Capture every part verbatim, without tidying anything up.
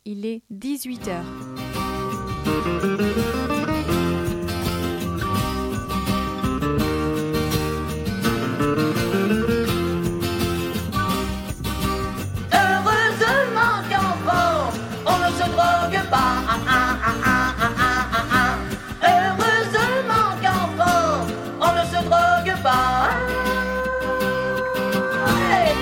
Il est dix-huit heures. Heureusement qu'enfant, on ne se drogue pas. Ah, ah, ah, ah, ah, ah, ah. Heureusement qu'enfant, on ne se drogue pas. Hey.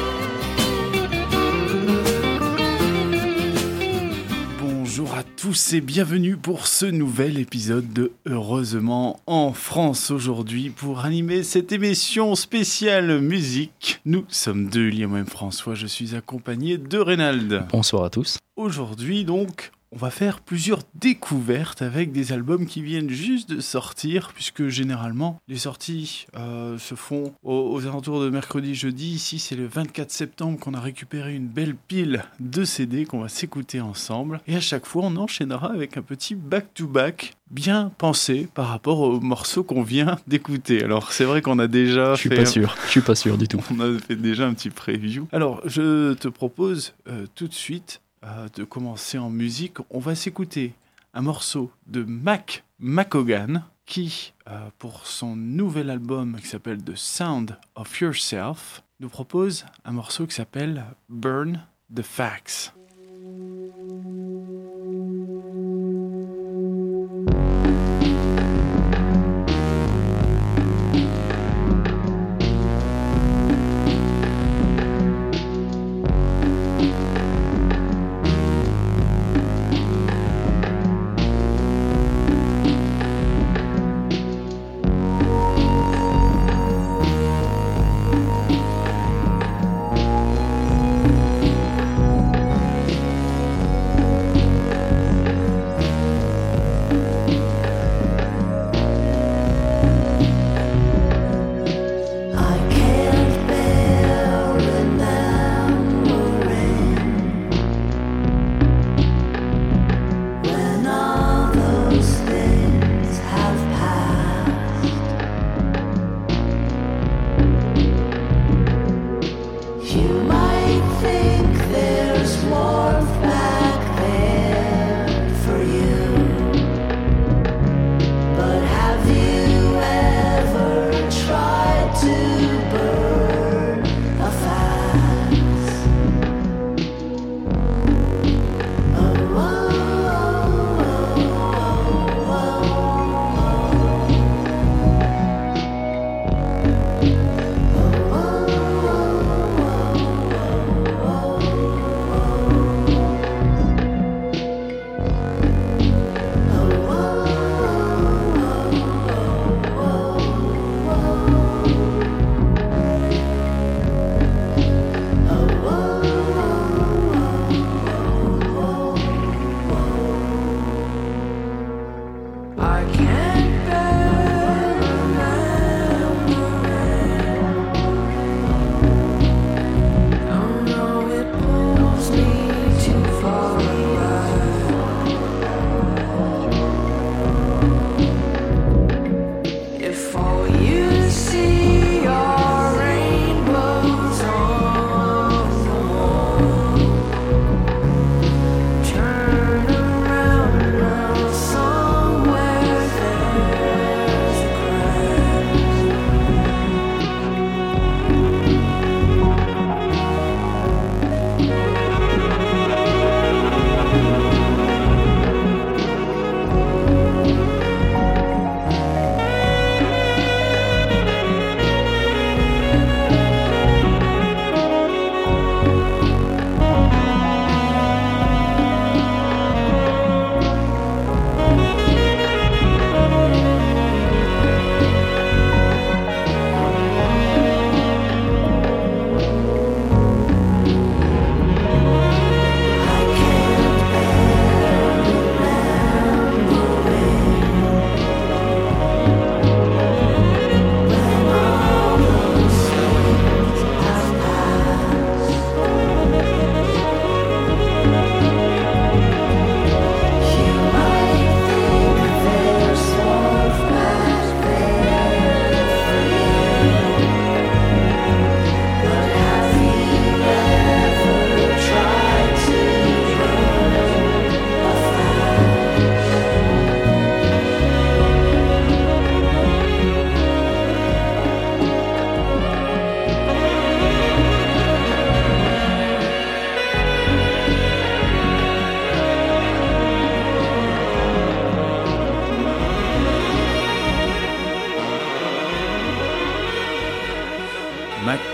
Bonjour à tous et bienvenue pour ce nouvel épisode de Heureusement en France. Aujourd'hui, pour animer cette émission spéciale musique, nous sommes deux, Liam et François. Je suis accompagné de Reynald. Bonsoir à tous. Aujourd'hui, donc, on va faire plusieurs découvertes avec des albums qui viennent juste de sortir, puisque généralement, les sorties euh, se font aux, aux alentours de mercredi, jeudi. Ici, c'est le vingt-quatre septembre qu'on a récupéré une belle pile de C D qu'on va s'écouter ensemble. Et à chaque fois, on enchaînera avec un petit back-to-back bien pensé par rapport aux morceaux qu'on vient d'écouter. Alors, c'est vrai qu'on a déjà Je suis fait... pas sûr, je suis pas sûr du tout. On a fait déjà un petit preview. Alors, je te propose euh, tout de suite euh, de commencer en musique. On va s'écouter un morceau de Mac McCaughan qui, euh, pour son nouvel album qui s'appelle The Sound of Yourself, nous propose un morceau qui s'appelle Burn the Facts.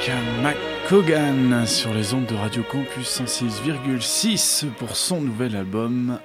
avec McCogan sur les ondes de Radio Campus cent six virgule six pour son nouvel album.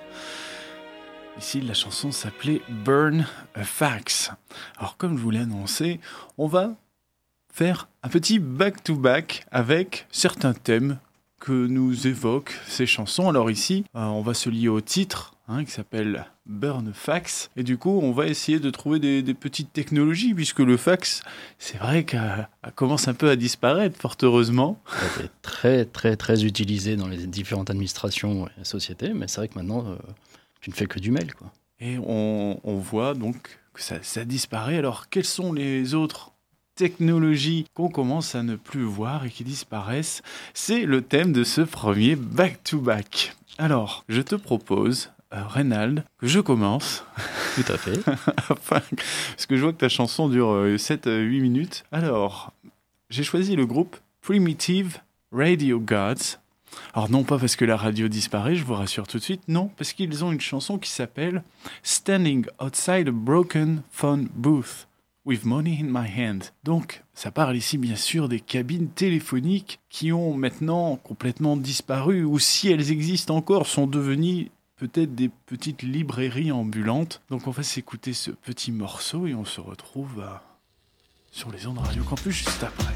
Ici, la chanson s'appelait Burn a Fax. Alors, comme je vous l'ai annoncé, on va faire un petit back-to-back avec certains thèmes que nous évoquent ces chansons. Alors ici, euh, on va se lier au titre, hein, qui s'appelle Burn a Fax. Et du coup, on va essayer de trouver des, des petites technologies, puisque le fax, c'est vrai qu'elle commence un peu à disparaître, fort heureusement. Ça est très, très, très utilisé dans les différentes administrations et sociétés, mais c'est vrai que maintenant, euh, tu ne fais que du mail, quoi. Et on, on voit donc que ça, ça disparaît. Alors, quelles sont les autres technologies qu'on commence à ne plus voir et qui disparaissent? C'est le thème de ce premier back-to-back. Alors, je te propose, euh, Reynald, que je commence. Tout à fait. Enfin, parce que je vois que ta chanson dure euh, sept à huit minutes. Alors, j'ai choisi le groupe Primitive Radio Gods. Alors non pas parce que la radio disparaît, je vous rassure tout de suite, non, parce qu'ils ont une chanson qui s'appelle Standing Outside a Broken Phone Booth with Money in My Hand. Donc ça parle ici bien sûr des cabines téléphoniques qui ont maintenant complètement disparu, ou si elles existent encore, sont devenues peut-être des petites librairies ambulantes. Donc on va s'écouter ce petit morceau et on se retrouve euh, sur les ondes de Radio Campus juste après.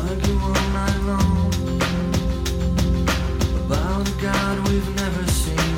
God we've never seen.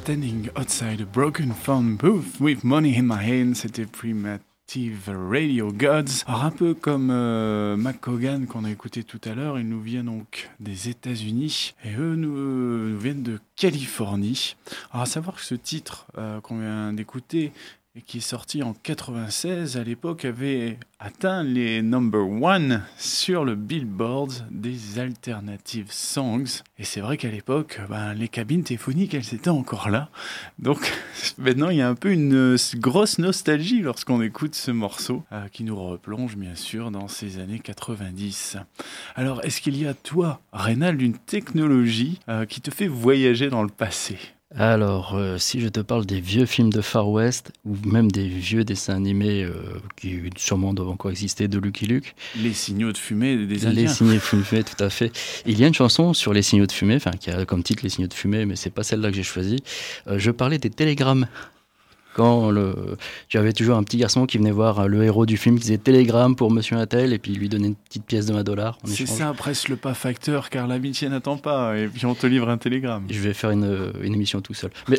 Standing Outside a Broken Phone Booth with Money in My Hand, c'était Primitive Radio Gods. Alors un peu comme euh, McCogan qu'on a écouté tout à l'heure, ils nous viennent donc des États-Unis et eux nous, euh, nous viennent de Californie. Alors à savoir que ce titre euh, qu'on vient d'écouter et qui est sorti en quatre-vingt-seize, à l'époque avait atteint les number one sur le Billboard des Alternative Songs. Et c'est vrai qu'à l'époque, ben, les cabines téléphoniques, elles étaient encore là. Donc maintenant, il y a un peu une grosse nostalgie lorsqu'on écoute ce morceau, euh, qui nous replonge bien sûr dans ces années quatre-vingt-dix. Alors, est-ce qu'il y a, toi, Reynald, une technologie euh, qui te fait voyager dans le passé ? Alors, euh, si je te parle des vieux films de Far West, ou même des vieux dessins animés euh, qui sûrement doivent encore exister, de Lucky Luke. Les signaux de fumée des Indiens. Les signaux de fumée, tout à fait. Il y a une chanson sur les signaux de fumée, enfin qui a comme titre les signaux de fumée, mais c'est pas celle-là que j'ai choisie. Euh, je parlais des télégrammes. Quand le... j'avais toujours un petit garçon qui venait voir le héros du film qui disait télégramme pour monsieur Intel et puis il lui donnait une petite pièce de un dollar. En c'est échange. Ça, presse le pas facteur car l'amitié n'attend pas et puis on te livre un télégramme. Je vais faire une, une émission tout seul. Mais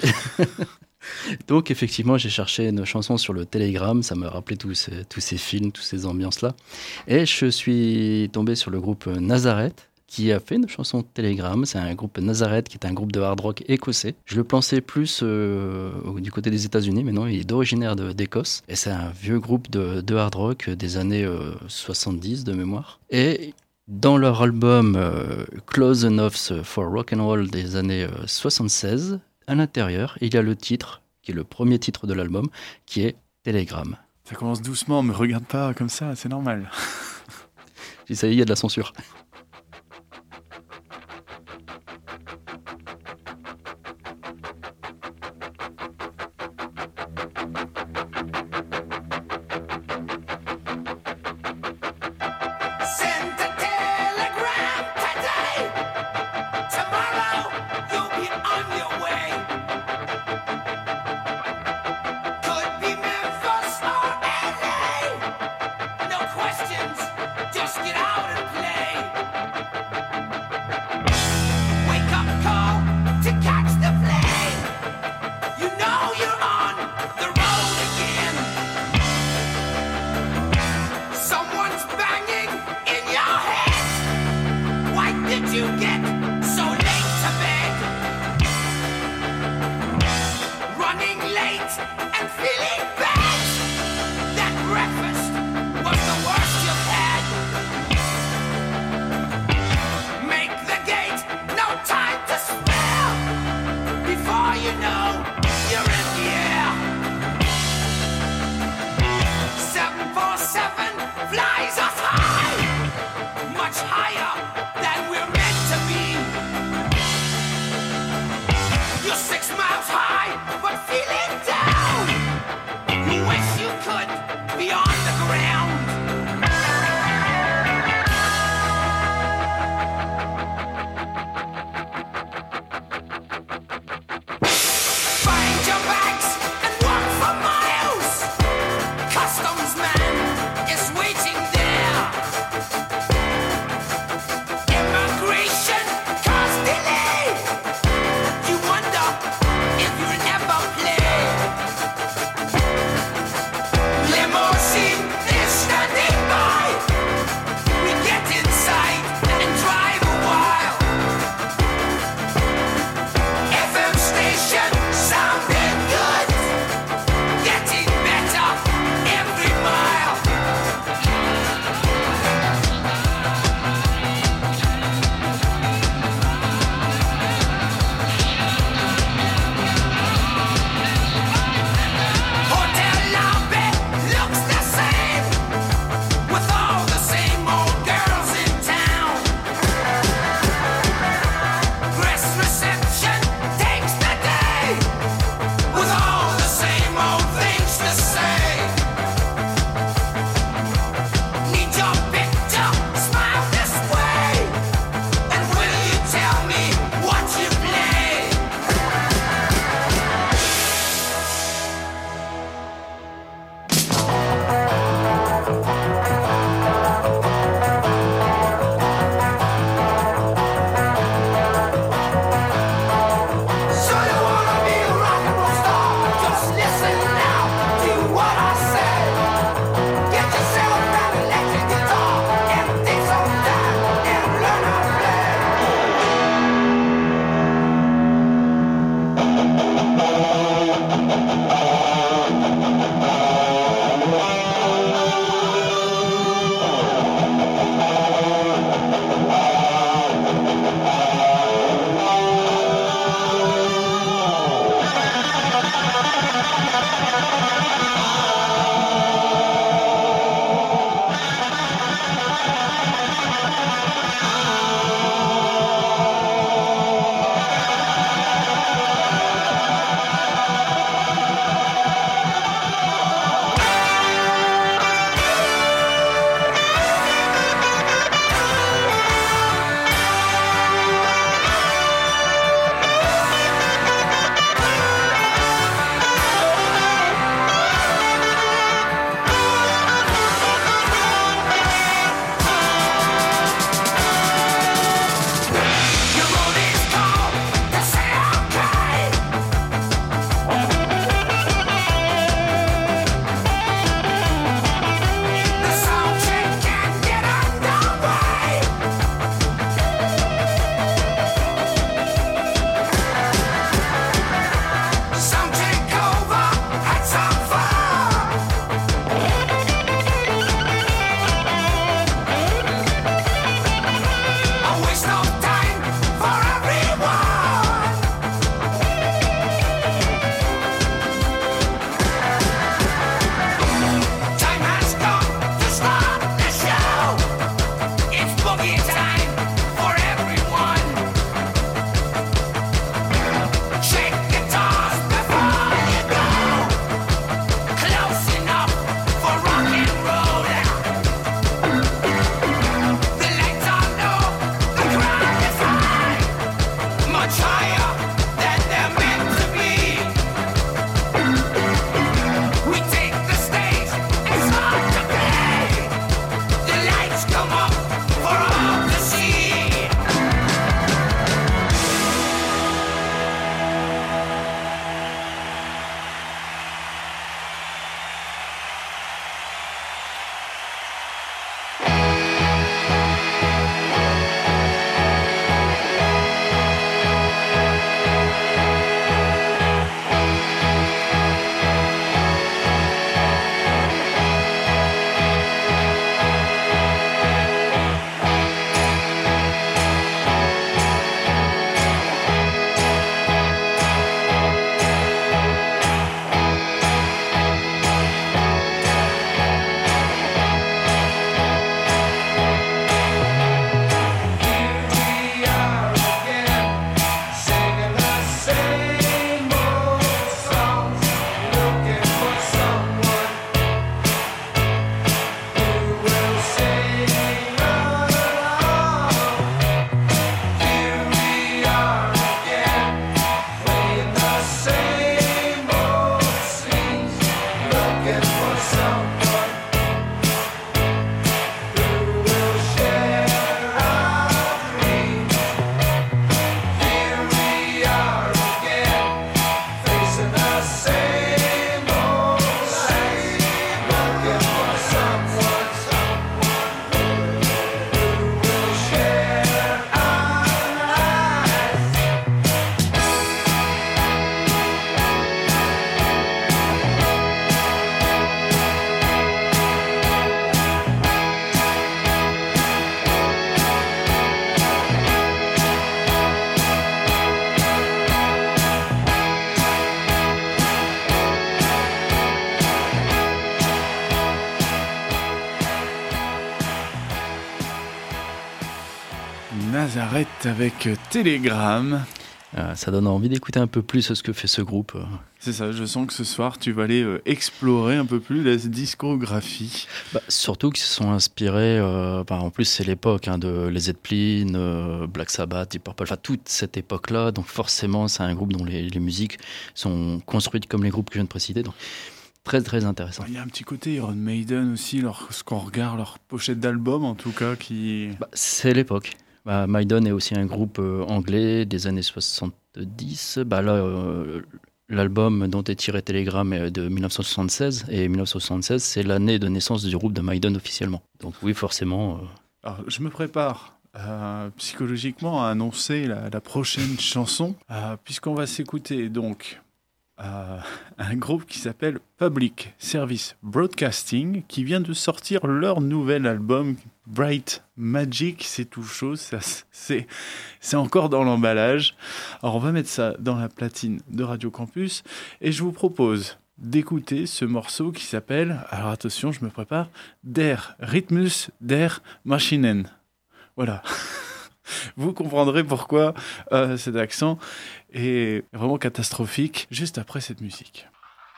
donc effectivement j'ai cherché une chanson sur le télégramme, ça me rappelait tous ces, tous ces films, toutes ces ambiances-là. Et je suis tombé sur le groupe Nazareth, qui a fait une chanson Telegram. C'est un groupe Nazareth qui est un groupe de hard rock écossais. Je le pensais plus euh, du côté des États-Unis, mais non, il est originaire de, d'Écosse. Et c'est un vieux groupe de, de hard rock des années euh, soixante-dix de mémoire. Et dans leur album euh, Close Enough for Rock and Roll des années euh, soixante-seize, à l'intérieur, il y a le titre, qui est le premier titre de l'album, qui est Telegram. Ça commence doucement, mais regarde pas comme ça, c'est normal. Si ça y est, il y a de la censure. Just get out and play. Nazareth avec Télégramme. Euh, ça donne envie d'écouter un peu plus ce que fait ce groupe. C'est ça, je sens que ce soir tu vas aller euh, explorer un peu plus la discographie. Bah, surtout qu'ils se sont inspirés, euh, bah, en plus c'est l'époque hein, de Led Zeppelin, euh, Black Sabbath, Deep Purple, enfin toute cette époque-là, donc forcément c'est un groupe dont les, les musiques sont construites comme les groupes que je viens de préciter. Donc très très intéressant. Il y a un petit côté Iron Maiden aussi, lorsqu'on regarde leur pochette d'album en tout cas qui... Bah, c'est l'époque. Bah, Maiden est aussi un groupe euh, anglais des années soixante-dix. Bah, là, euh, l'album dont est tiré Télégramme est de dix-neuf cent soixante-seize. Et dix-neuf cent soixante-seize, c'est l'année de naissance du groupe de Maiden officiellement. Donc oui, forcément... Euh... Alors, je me prépare euh, psychologiquement à annoncer la, la prochaine chanson, euh, puisqu'on va s'écouter donc euh, un groupe qui s'appelle Public Service Broadcasting, qui vient de sortir leur nouvel album Bright Magic. C'est tout chaud, ça, c'est, c'est encore dans l'emballage. Alors on va mettre ça dans la platine de Radio Campus et je vous propose d'écouter ce morceau qui s'appelle, alors attention, je me prépare, Der Rhythmus der Maschinen. Voilà. Vous comprendrez pourquoi euh, cet accent est vraiment catastrophique juste après cette musique.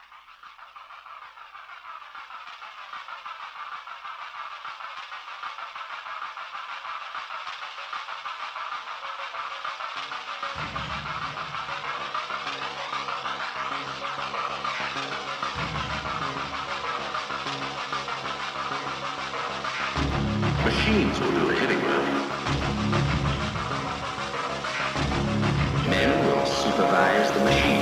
Machines will do the heavy work. Men will supervise the machines.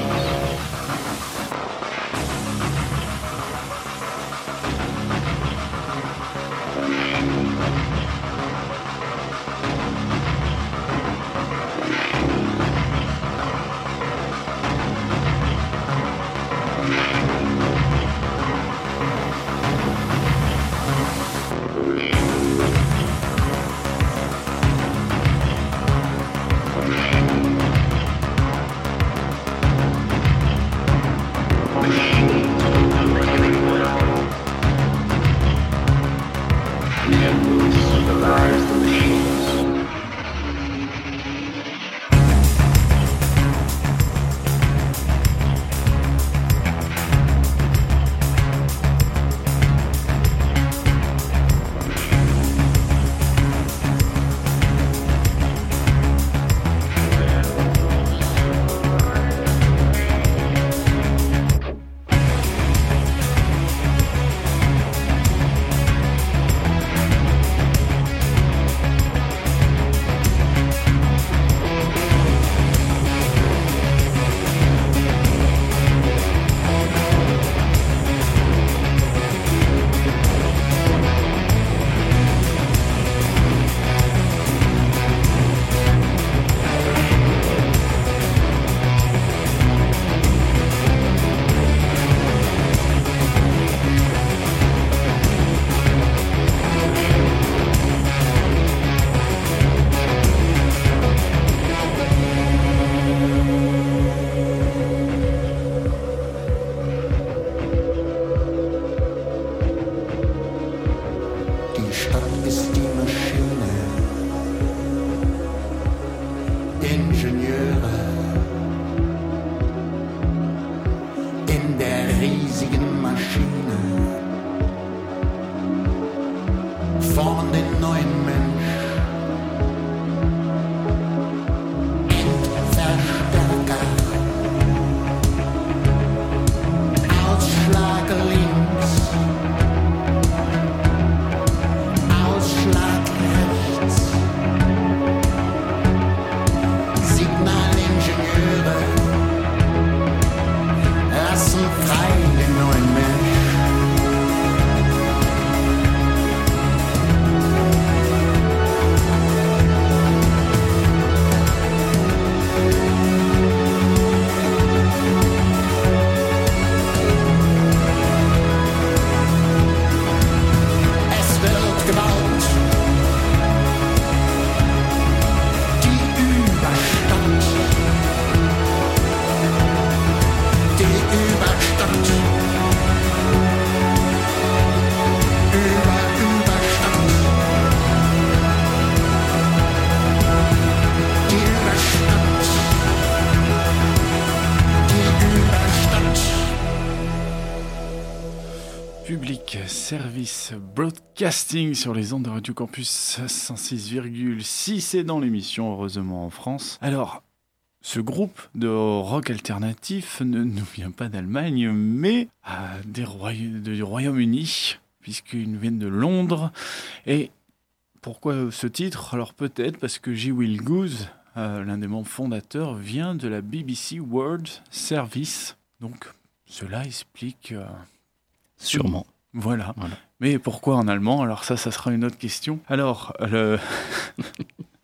Service Broadcasting sur les ondes de Radio Campus cent six virgule six et dans l'émission Heureusement en France. Alors, ce groupe de rock alternatif ne nous vient pas d'Allemagne, mais euh, des roy- du Royaume-Uni, puisqu'ils nous viennent de Londres. Et pourquoi ce titre ? Alors peut-être parce que J. Will Goose, euh, l'un des membres fondateurs, vient de la B B C World Service. Donc cela explique... Euh, Sûrement. Voilà. voilà. Mais pourquoi en allemand ? Alors ça, ça sera une autre question. Alors, le...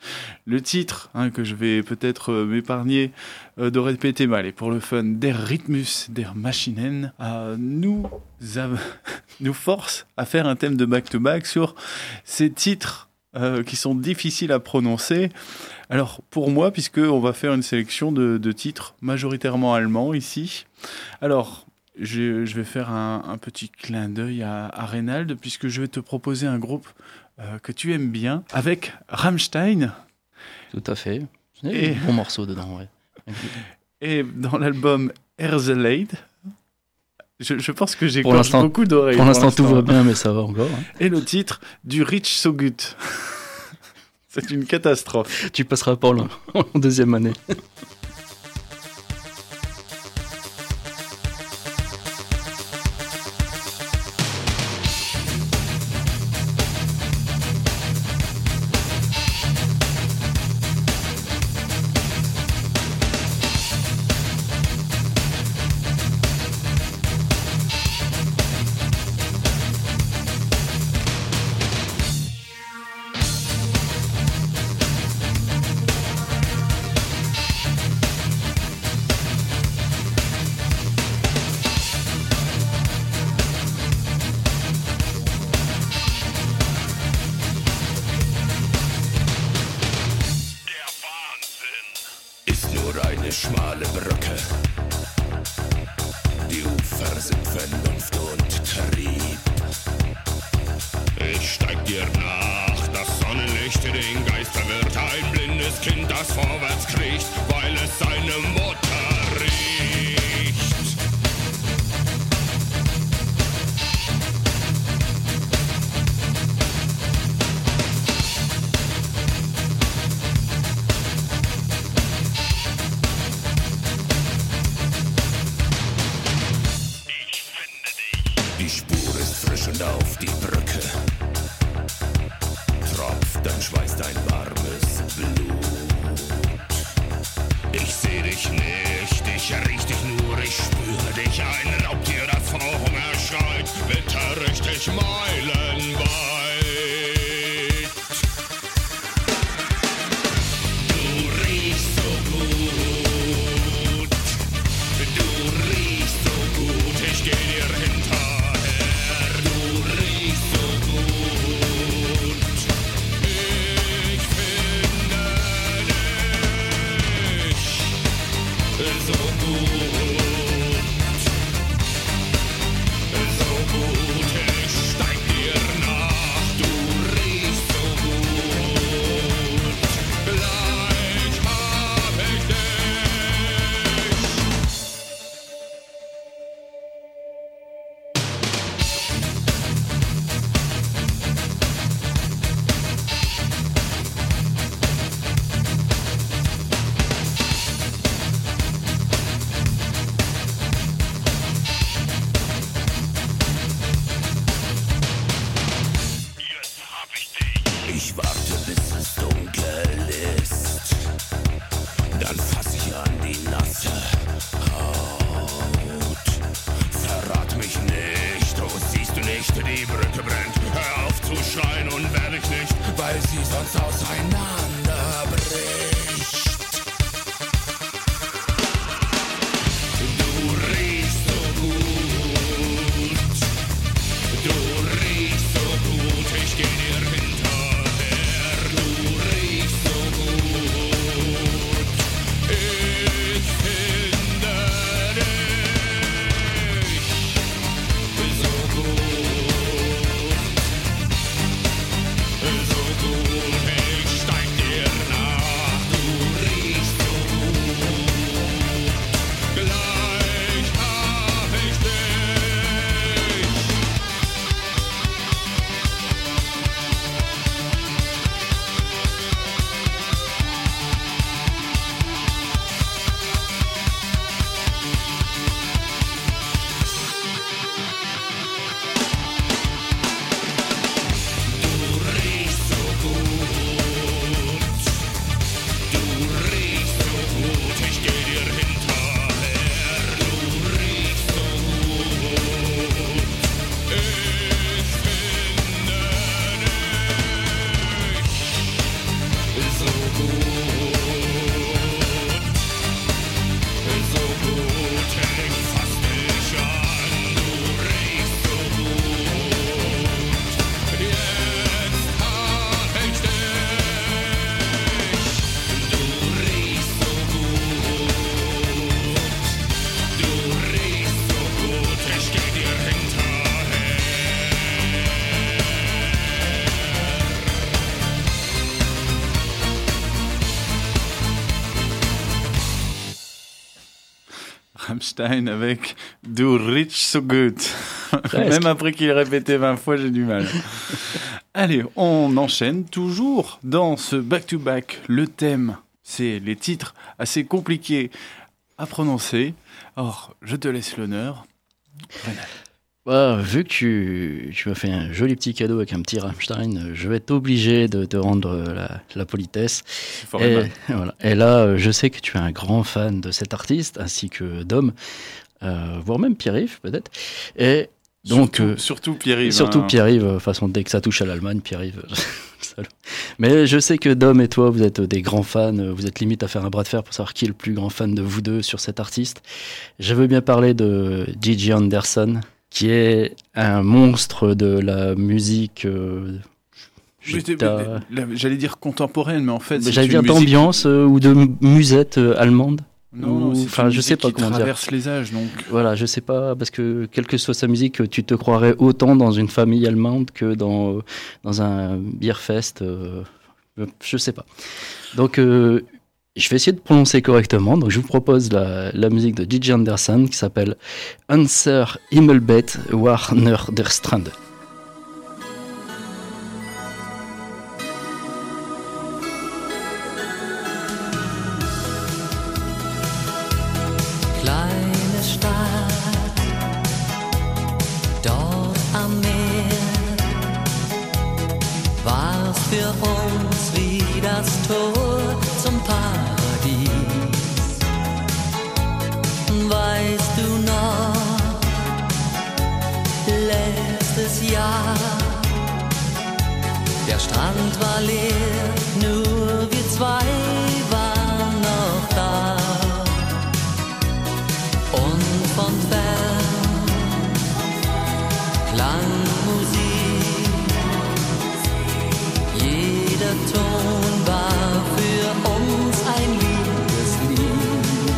le titre hein, que je vais peut-être euh, m'épargner euh, de répéter, mais allez, pour le fun, Der Rhythmus der Maschinen, euh, nous, av- nous force à faire un thème de back-to-back sur ces titres euh, qui sont difficiles à prononcer. Alors, pour moi, puisqu'on va faire une sélection de, de titres majoritairement allemands ici, alors... Je, je vais faire un, un petit clin d'œil à, à Reynald, puisque je vais te proposer un groupe euh, que tu aimes bien, avec Rammstein. Tout à fait. Il y a Et- des bons morceaux dedans, ouais. Et dans l'album Herzeleid, je, je pense que j'ai Pour l'instant- beaucoup d'oreilles. Pour l'instant, tout va bien, mais ça va encore. hein. Et le titre du Rich So Gut. C'est une catastrophe. Tu passeras pas en, en deuxième année. Ist nur eine schmale Brücke. Die Ufer sind Vernunft und Trieb. Ich steig dir nach, das Sonnenlicht den Geist verwirrt. Ein blindes Kind, das vorwärts kriecht, weil es seine Mutter riecht. Die Spur ist frisch und auf die Brücke tropft dein Schweiß, dein warmes Blut. Ich seh dich nicht, ich riech dich nur, ich spüre dich. Ein Raubtier, das vor Hunger schreit, bitter richtig meilenweit. Du riechst so gut, du riechst so gut, ich geh dir hinterher. Du riechst so gut, ich finde dich so gut, so gut, ich steig dir nach. Du riechst so gut, gleich hab ich dich. Jetzt hab ich dich. Ich warte, bis es dunkel ist. Dann fass ich an die nasse Haut. Verrat mich nicht, oh siehst du nicht, die Brücke brennt. Hör auf zu schreien und werde ich nicht, weil sie sonst auseinanderbricht. Du riechst so gut, du riechst so gut, ich geh dir hinterher. Du riechst so gut, ich finde dich so gut, so gut, ich steig dir nach. Rammstein avec Du Rich So Good. Presque. Même après qu'il ait répété vingt fois, j'ai du mal. Allez, on enchaîne toujours dans ce back-to-back. Le thème, c'est les titres assez compliqués à prononcer. Or, je te laisse l'honneur. Reynald. Bah, vu que tu, tu m'as fait un joli petit cadeau avec un petit Rammstein, je vais être obligé de te rendre la, la politesse. C'est fort Et, aimable. voilà. Et là, je sais que tu es un grand fan de cet artiste, ainsi que Dom, euh, voire même Pierre-Yves peut-être. Et donc, surtout, euh, surtout Pierre-Yves. surtout hein. Pierre-Yves, de toute façon, dès que ça touche à l'Allemagne, Pierre-Yves. salaud. Mais je sais que Dom et toi, vous êtes des grands fans, vous êtes limite à faire un bras de fer pour savoir qui est le plus grand fan de vous deux sur cet artiste. Je veux bien parler de Gigi Anderson, qui est un monstre de la musique. Euh, Mais t'es- guitare- mais- la- J'allais dire contemporaine, mais en fait, c'est J'allais une dire musique- d'ambiance euh, ou de musette euh, allemande. Non, ou- non, c'est enfin, une je sais musique pas qui comment dire. traverse les âges, donc. Voilà, je sais pas, parce que quelle que soit sa musique, tu te croirais autant dans une famille allemande que dans, euh, dans un Beerfest. Euh, je sais pas. Donc, euh, je vais essayer de prononcer correctement. Donc, je vous propose la, la musique de Gigi Anderson qui s'appelle Unser Himmelbett Warner der Strand. Kleine Stadt, dort am Meer, war's für uns wie das Tor zum Paradies. Weißt du noch, letztes Jahr, der Strand war leer, nur wir zwei waren noch da. Und von fern klang Musik, jeder Ton war für uns ein Liebeslied.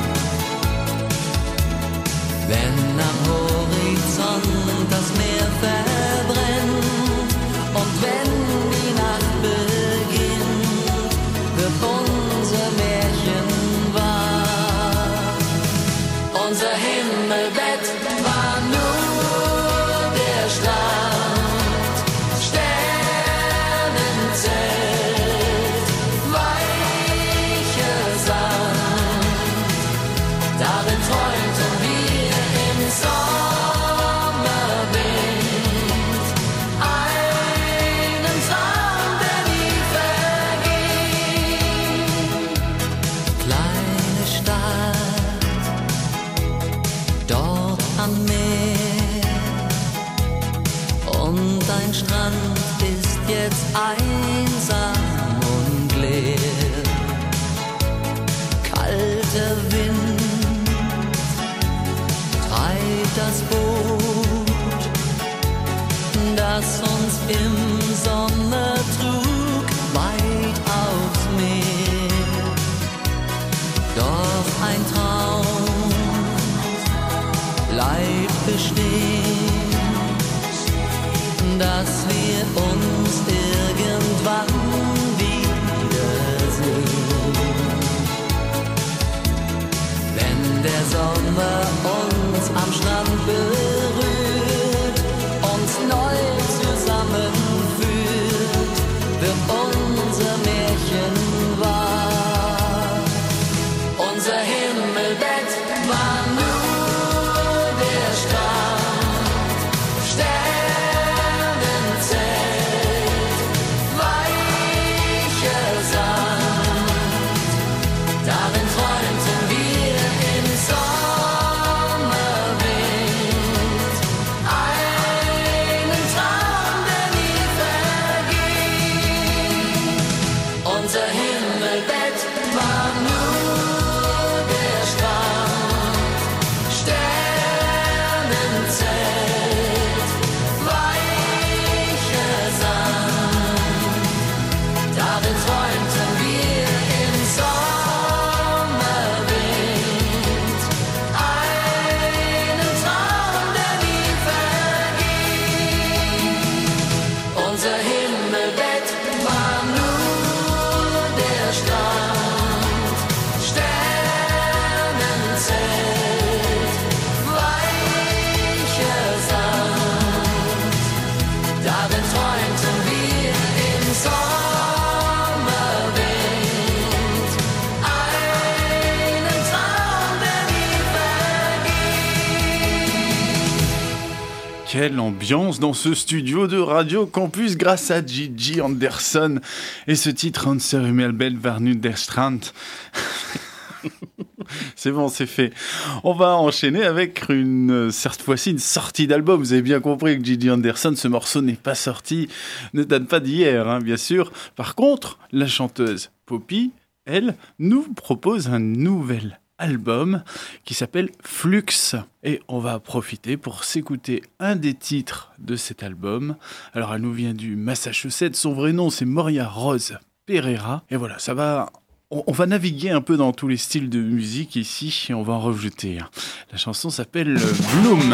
Wenn am Horizont das Meer verbrennt und wenn die Nacht beginnt, wird unser Märchen wahr. Unser Himmelbett war nur der Strand, Sternenzelt, weicher Sand. Darin träumten wir im Sommerwind einen Traum, der nie vergeht. Kleine Stadt, dort am Meer, und dein Strand ist jetzt einsam und leer. Kalter Wind treibt das Boot, das uns im Sommer trug, weit aufs Meer. Doch ein Traum bleibt bestehen, dass wir uns irgendwann wiedersehen. Wenn der Sommer uns am Strand berührt, uns neu zusammenführt, wird unser Märchen wahr. Unser Himmelbett war nur der Strand, Sternenzelt, weicher Sand. Darin träumten wir im Sommerwind einen Traum, der nie vergeht. Unser Himmelbett war nur der Strand, Sternenzelt, weicher Sand. Darin träumten wir im Sommerwind einen Traum, der nie vergeht. Unser Himmelbett war nur der Strand, Sternenzelt, Quelle ambiance dans ce studio de Radio Campus grâce à Gigi Anderson et ce titre Answer Himmel Varnu der Strand. C'est bon, c'est fait. On va enchaîner avec une, cette fois-ci une sortie d'album. Vous avez bien compris que Gigi Anderson, ce morceau n'est pas sorti, ne date pas d'hier, hein, bien sûr. Par contre, la chanteuse Poppy, elle, nous propose un nouvel album qui s'appelle Flux. Et on va profiter pour s'écouter un des titres de cet album. Alors, elle nous vient du Massachusetts. Son vrai nom, c'est Moria Rose Pereira. Et voilà, ça va... On va naviguer un peu dans tous les styles de musique ici et on va en rejeter. La chanson s'appelle Bloom.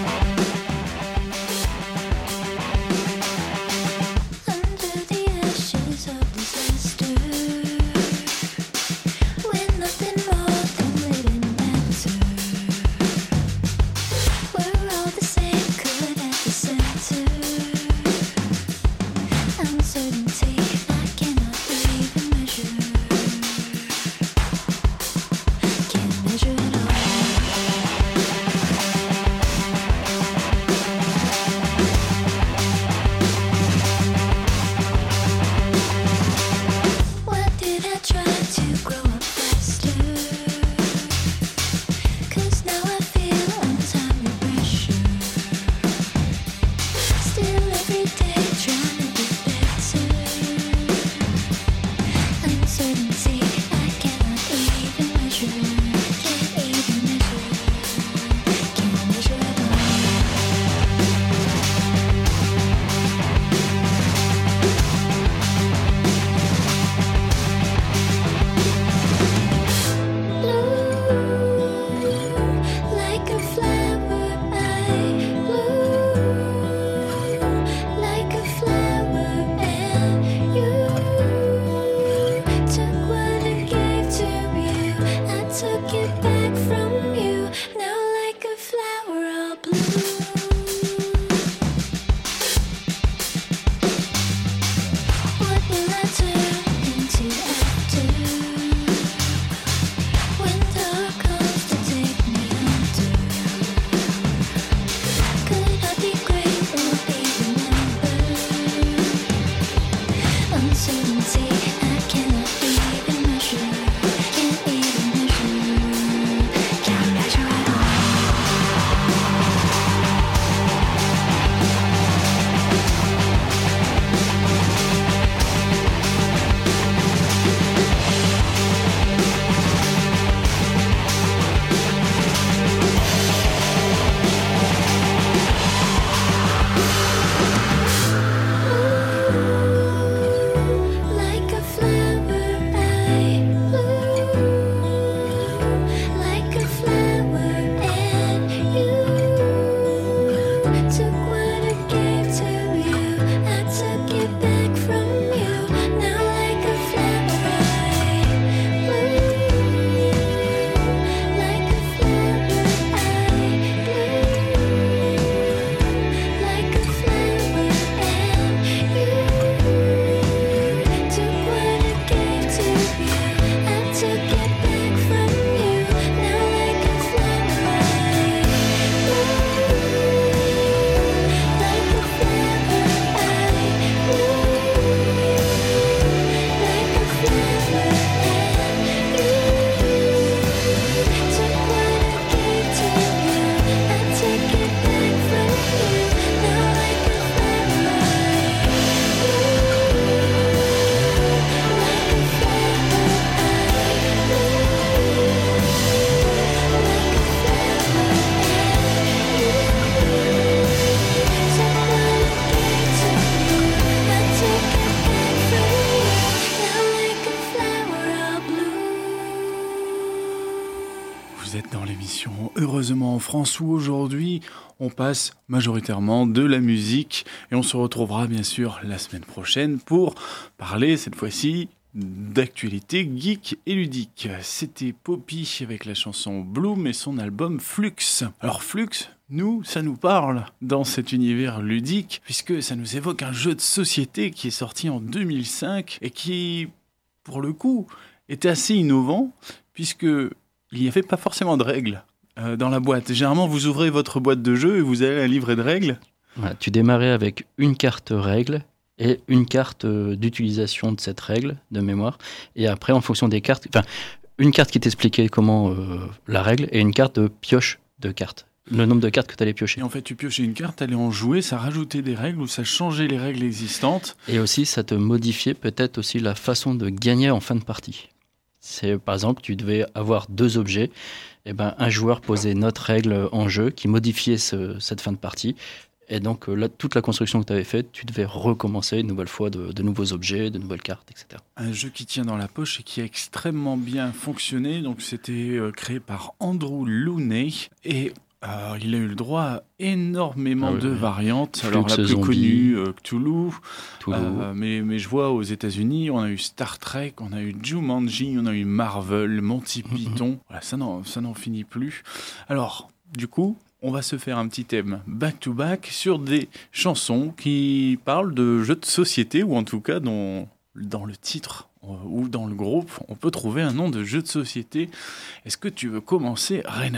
Heureusement en France où aujourd'hui on passe majoritairement de la musique et on se retrouvera bien sûr la semaine prochaine pour parler cette fois-ci d'actualité geek et ludique. C'était Poppy avec la chanson Bloom et son album Flux. Alors Flux, nous, ça nous parle dans cet univers ludique puisque ça nous évoque un jeu de société qui est sorti en deux mille cinq et qui, pour le coup, était assez innovant puisque il n'y avait pas forcément de règles. euh, dans la boîte? Généralement, vous ouvrez votre boîte de jeu et vous avez un livret de règles. Voilà, tu démarrais avec une carte règle et une carte euh, d'utilisation de cette règle de mémoire. Et après, en fonction des cartes, enfin, une carte qui t'expliquait comment euh, la règle et une carte de pioche de cartes. Le nombre de cartes que tu allais piocher. Et en fait, tu piochais une carte, t'allais en jouer, ça rajoutait des règles ou ça changeait les règles existantes. Et aussi, ça te modifiait peut-être aussi la façon de gagner en fin de partie. C'est, par exemple, tu devais avoir deux objets. Et ben, un joueur posait notre règle en jeu qui modifiait ce, cette fin de partie. Et donc, là, toute la construction que tu avais faite, tu devais recommencer une nouvelle fois de, de nouveaux objets, de nouvelles cartes, et cetera. Un jeu qui tient dans la poche et qui a extrêmement bien fonctionné. Donc, c'était euh, créé par Andrew Looney. Et euh, il a eu le droit à énormément ah oui, de oui. variantes. Flux, Alors, la plus zombie, connue, euh, Cthulhu. Cthulhu. Euh, mais, mais je vois aux États-Unis, on a eu Star Trek, on a eu Jumanji, on a eu Marvel, Monty Python. Voilà, ça n'en, ça n'en finit plus. Alors, du coup, on va se faire un petit thème back-to-back sur des chansons qui parlent de jeux de société, ou en tout cas dont, dans le titre euh, ou dans le groupe, on peut trouver un nom de jeu de société. Est-ce que tu veux commencer, Reynald ?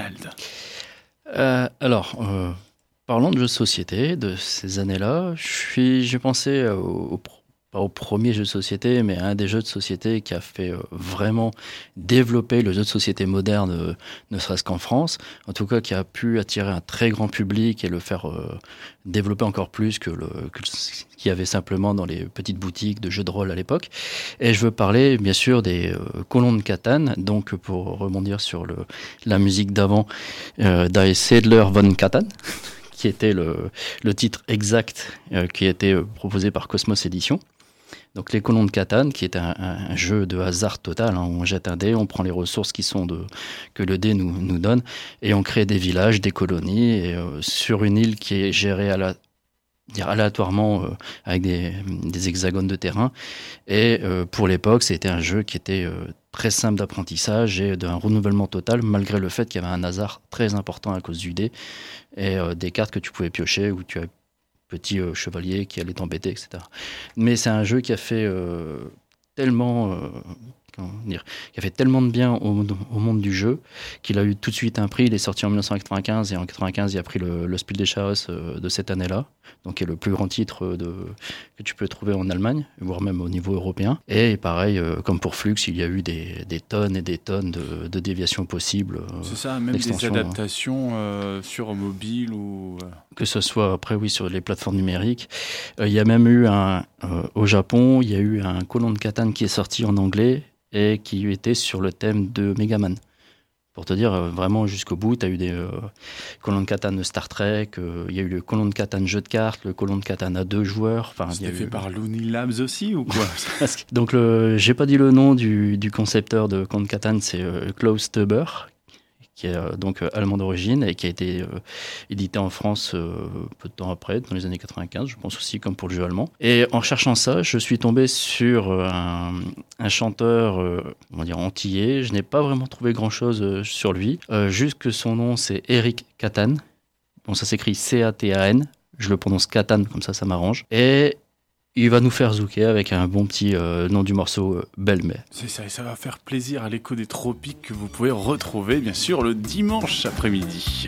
Euh, alors, euh, parlons de jeux de société, de ces années-là, je suis, j'ai pensé au, au, pas au premier jeu de société, mais à un des jeux de société qui a fait euh, vraiment développer le jeu de société moderne, euh, ne serait-ce qu'en France, en tout cas qui a pu attirer un très grand public et le faire euh, développer encore plus que, le, que ce qu'il y avait simplement dans les petites boutiques de jeux de rôle à l'époque. Et je veux parler bien sûr des euh, colons de Catane, donc pour rebondir sur le, la musique d'avant, euh, Die Siedler von Catan, qui était le, le titre exact euh, qui a été euh, proposé par Cosmos Éditions. Donc les colons de Catane, qui est un, un, un jeu de hasard total, hein, où on jette un dé, on prend les ressources qui sont de, que le dé nous, nous donne, et on crée des villages, des colonies, et, euh, sur une île qui est gérée à la, dire aléatoirement euh, avec des, des hexagones de terrain. Et euh, pour l'époque, c'était un jeu qui était euh, très simple d'apprentissage et d'un renouvellement total, malgré le fait qu'il y avait un hasard très important à cause du dé, et euh, des cartes que tu pouvais piocher, où tu as petit euh, chevalier qui allait t'embêter, et cetera. Mais c'est un jeu qui a fait euh, tellement, euh, comment dire, qui a fait tellement de bien au, au monde du jeu qu'il a eu tout de suite un prix. Il est sorti en dix-neuf cent quatre-vingt-quinze et en quatre-vingt-quinze il a pris le, le Spiel des Jahres euh, de cette année-là, donc qui est le plus grand titre de, que tu peux trouver en Allemagne, voire même au niveau européen. Et pareil, euh, comme pour Flux, il y a eu des, des tonnes et des tonnes de, de déviations possibles. Euh, C'est ça, même des adaptations euh, sur mobile ou... Euh... Que ce soit après, oui, sur les plateformes numériques. Euh, il y a même eu un, euh, au Japon, il y a eu un colon de Catane qui est sorti en anglais et qui était sur le thème de Megaman. Pour te dire, euh, vraiment jusqu'au bout, tu as eu des euh, colons de Catane de Star Trek, euh, il y a eu le colon de Catane jeu de cartes, le colon de Catane à deux joueurs. Enfin, C'était il y a fait eu... par Looney Labs aussi ou quoi? Donc, le, j'ai pas dit le nom du, du concepteur de colon de Catane, c'est euh, Klaus Teuber, qui est euh, donc euh, allemand d'origine et qui a été euh, édité en France euh, peu de temps après, dans les années quatre-vingt-quinze, je pense aussi, comme pour le jeu allemand. Et en cherchant ça, je suis tombé sur euh, un, un chanteur, euh, on va dire antillais. Je n'ai pas vraiment trouvé grand-chose euh, sur lui, euh, juste que son nom c'est Eric Catan. Bon, ça s'écrit C A T A N. Je le prononce Catan, comme ça, ça m'arrange. Et il va nous faire zouker avec un bon petit euh, nom du morceau, euh, Belle Mai. C'est ça, et ça va faire plaisir à l'écho des tropiques que vous pouvez retrouver, bien sûr, le dimanche après-midi.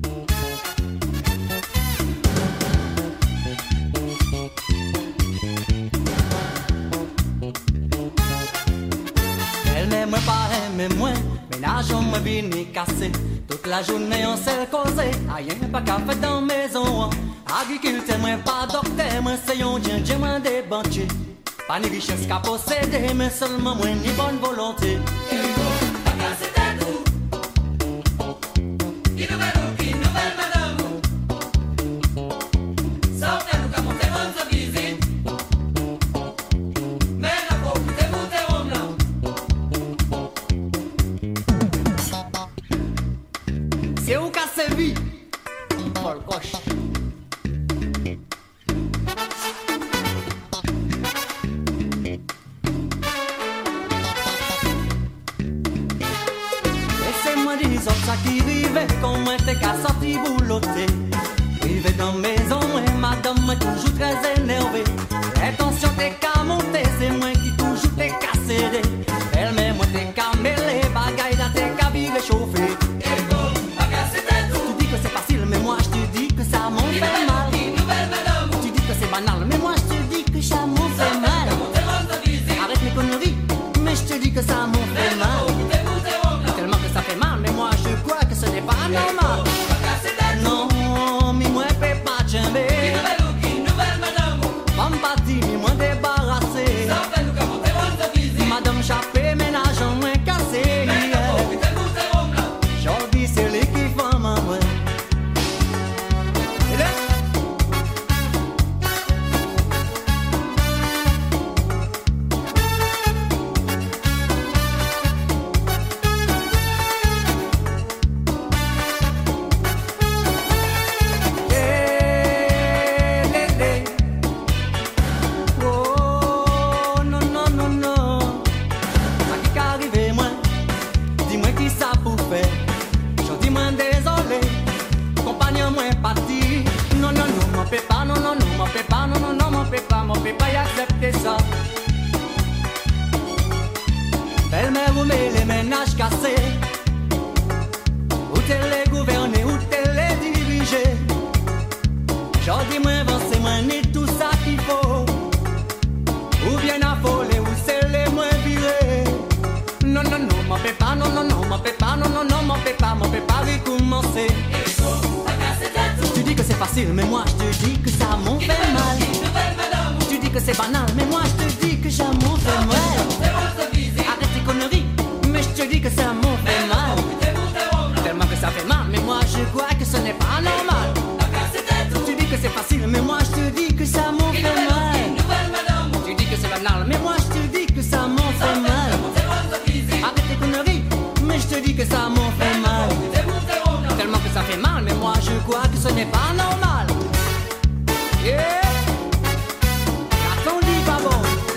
Elle m'aime pas, aime moins, ménage on me vini cassé. Toute la journée on s'est causé, rien pas qu'à faire dans maison. Agriculteur, moi pas docteur, moi c'est un djinn, djinn, moi des banquiers. Pas ni richesse qu'à posséder, mais seulement moi ni bonne volonté. C'est où qu'a servi Paul Coche. Laissez-moi dire ça qui vivait quand moi t'es qu'à sortir boulotter. Vivez dans maison, et madame est toujours très énervée. Attention t'es qu'à monter, c'est moi qui toujours t'es qu'à céder. Elle met moi t'es qu'à mêler, bagaille là t'es qu'à vivre chauffer. Aujourd'hui, moi, avancez, moi, ni tout ça qu'il faut. Ou bien affolé, ou c'est les moins virés. Non, non, non, m'en fais pas, non, non, non, m'en fais pas, non, non, non, m'en fais pas, m'en fais pas recommencer. Tu dis que c'est facile, mais moi je te dis que ça m'en fait mal. Tu dis que c'est banal, mais moi je te dis que ça m'en fait mal. Arrête tes conneries, mais je te dis que ça m'en fait mal. Tellement que ça fait mal, mais moi je crois que ce n'est pas normal. Tu dis que c'est facile, mais moi je te dis que ça m'en fait mal. Tu dis que c'est banal, mais moi je te dis que ça m'en fait mal. Arrête tes conneries, mais je te dis que ça m'en fait mal. Tellement que ça fait mal, mais moi je crois que ce n'est pas normal. Yeah. Quand on dit pas bon.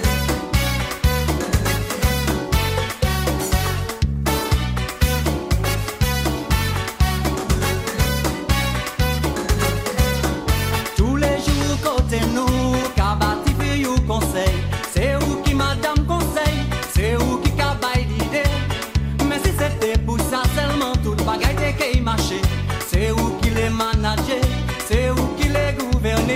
Tous les jours côté nous, cabati fait you conseil. C'est où qui madame conseil, c'est où qui cabaye l'idée. Mais si c'était pour ça seulement, toute bagaille de qui marché. C'est où qu'il est managé, c'est où qu'il est gouverné.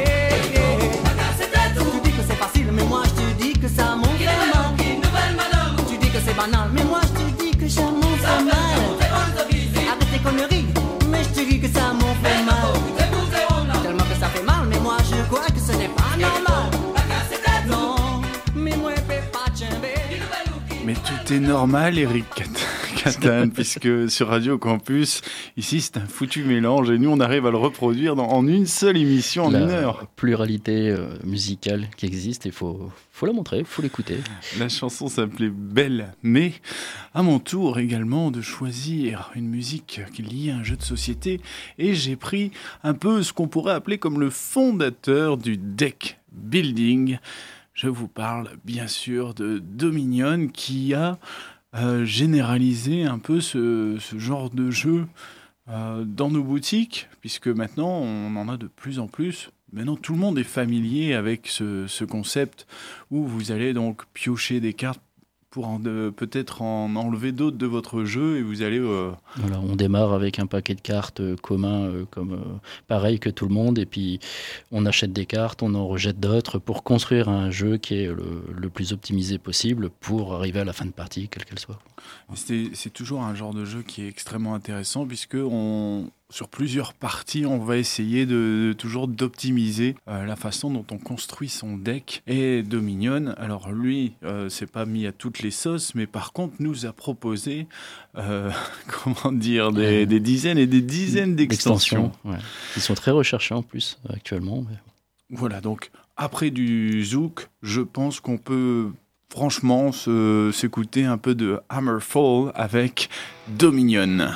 Tu dis que c'est facile, mais moi je te dis que ça m'en fait mal. Tu dis que c'est banal, mais moi je te dis que ça m'en fait mal. Arrête tes conneries, mais je te dis que ça m'en fait mal. Tellement que ça fait mal, mais moi je crois que ce n'est pas normal. Non, mais moi je peux pas tchimber. Mais tout est normal, Eric Catane, puisque sur Radio Campus, ici c'est un foutu mélange et nous on arrive à le reproduire dans, en une seule émission, en la une heure. Pluralité euh, musicale qui existe, il faut, faut la montrer, il faut l'écouter. La chanson s'appelait Belle, mais à mon tour également de choisir une musique qui lie à un jeu de société et j'ai pris un peu ce qu'on pourrait appeler comme le fondateur du deck building. Je vous parle bien sûr de Dominion qui a euh, généralisé un peu ce, ce genre de jeu euh, dans nos boutiques, puisque maintenant on en a de plus en plus. Maintenant tout le monde est familier avec ce, ce concept où vous allez donc piocher des cartes pour en de, peut-être en enlever d'autres de votre jeu et vous allez... Euh... Voilà, on démarre avec un paquet de cartes euh, commun, euh, comme, euh, pareil que tout le monde, et puis on achète des cartes, on en rejette d'autres pour construire un jeu qui est le, le plus optimisé possible pour arriver à la fin de partie, quelle qu'elle soit. C'est, c'est toujours un genre de jeu qui est extrêmement intéressant puisque on... sur plusieurs parties, on va essayer de, de toujours d'optimiser euh, la façon dont on construit son deck. Et Dominion, alors lui, euh, c'est pas mis à toutes les sauces, mais par contre nous a proposé, euh, comment dire, des, des dizaines et des dizaines d'extensions. Ouais. Ils sont très recherchés en plus actuellement. Mais... Voilà, donc après du Zouk, je pense qu'on peut franchement se, s'écouter un peu de Hammerfall avec Dominion.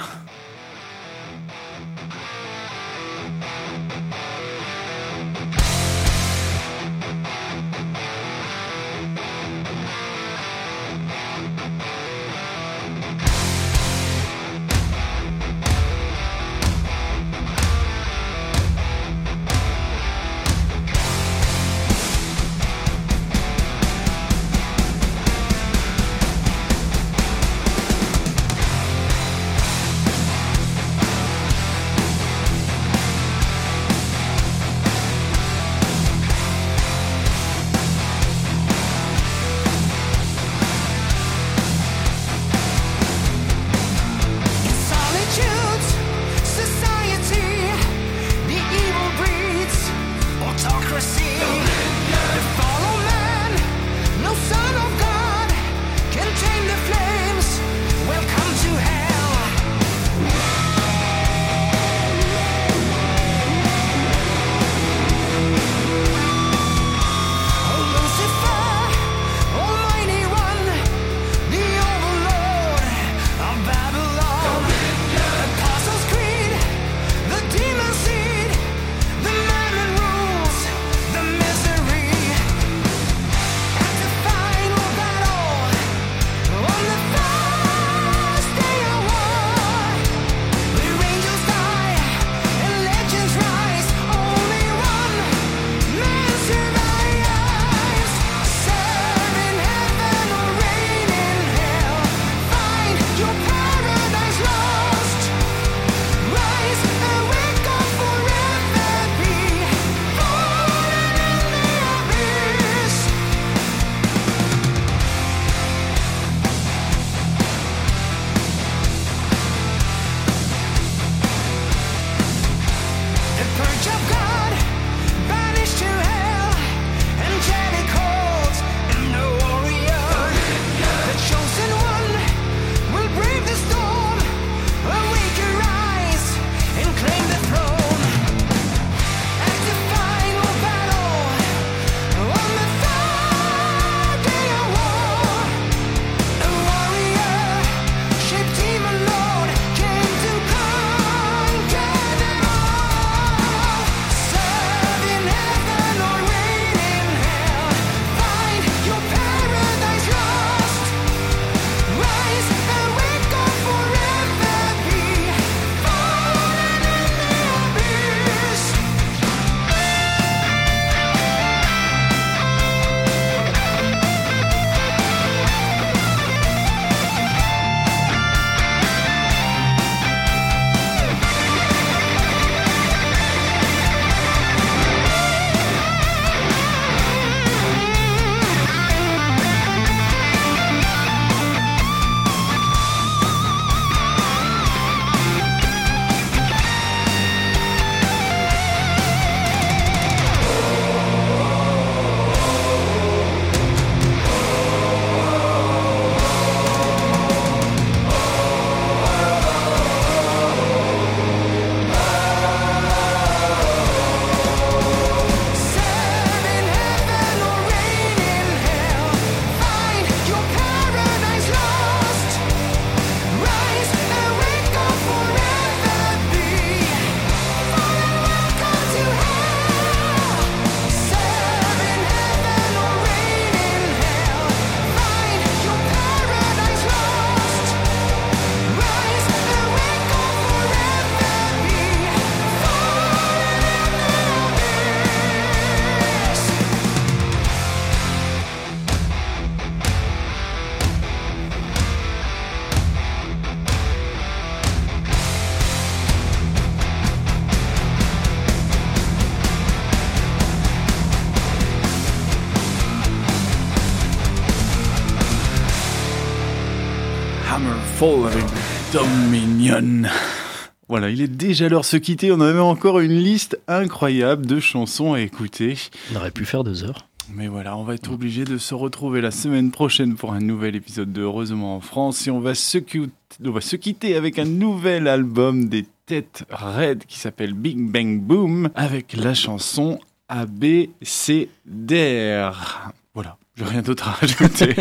Fall avec Dominion. Voilà, il est déjà l'heure de se quitter. On avait encore une liste incroyable de chansons à écouter. On aurait pu faire deux heures. Mais voilà, on va être obligé de se retrouver la semaine prochaine pour un nouvel épisode de Heureusement en France. Et on va se, qui- on va se quitter avec un nouvel album des Têtes Raides qui s'appelle Big Bang Boom avec la chanson A B C D R. Voilà, j'ai rien d'autre à rajouter.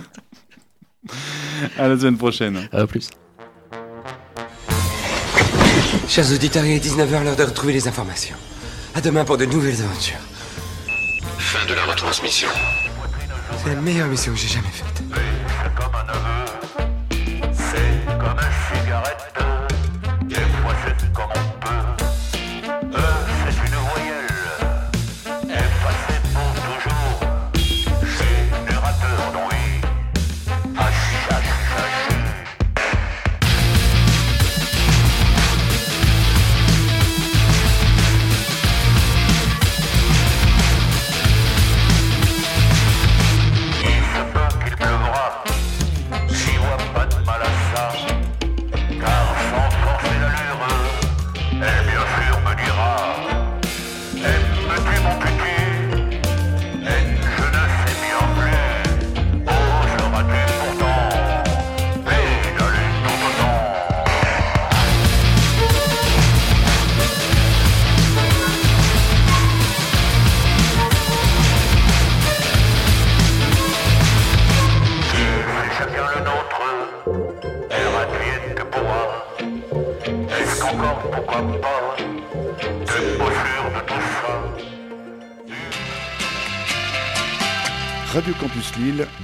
À la semaine prochaine. À plus. Chers auditeurs, il est dix-neuf heures, l'heure de retrouver les informations. À demain pour de nouvelles aventures. Fin de la retransmission. C'est la meilleure mission que j'ai jamais faite. C'est comme un aveu, c'est comme un cigarette. Des fois c'est comme on peut. E, c'est une voyelle, effacée pour toujours. Générateur d'ennui, H, H, H. Radio Campus Lille,